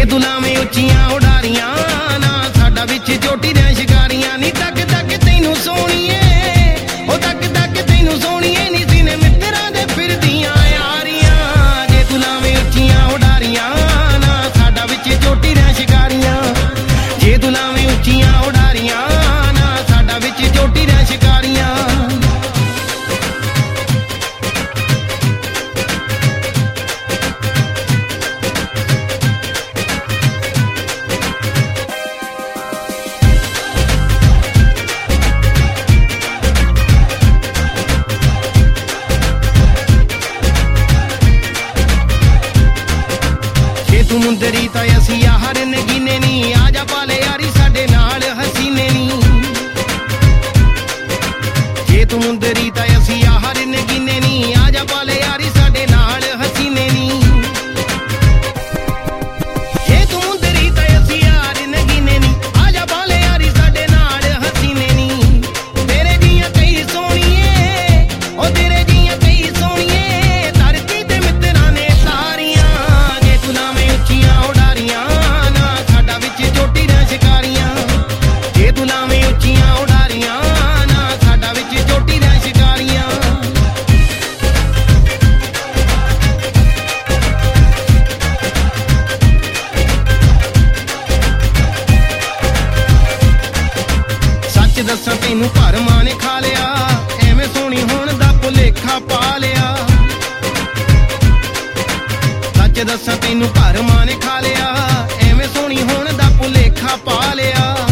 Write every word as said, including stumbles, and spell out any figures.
जे तू लावें उच्चियां उडारियां ना साडा विच चोटी दे शिकारियां नी तक तक तैनू सोहणीए ओ तक तक तैनू सोहणीए नी सीने मित्तरां दे फिरदियां यारियां जे तू लावें उच्चियां उडारियां ना साडा विच चोटी दे शिकारियां जे तू लावें उच्चियां उडारियां ना साडा विच चोटी दे शिकारियां तू मुंदरी ता असी यार नगीने नी आजा पाले यारी साडे नाल हसीने नी जे तू मुंदरी ता असी यार नगीने नी आजा पाले यारी साडे नाल हसीने नी जे तू मुंदरी ता असी यार नगीने नी आजा पाले यारी साडे नाल हसीने नी तेरे जियां कई सोहणीए ओ तेरे जियां कई सोहणीए धरती ते मित्तरां ने सारियां जे तू लावें उच्चियां उडारियां ना साडा विच चोटी दे शिकारियां जे तू लावें उच्चियां उडारियां ना साडा विच चोटी दे शिकारियां सच दस्सां तैनू भरमां ने खा लिया एवें सोहणी होण दा भुलेखा पा लिया सच दस्सां तैनू भरमां ने खा लिया एवें सोहणी होण दा भुलेखा पा लिया।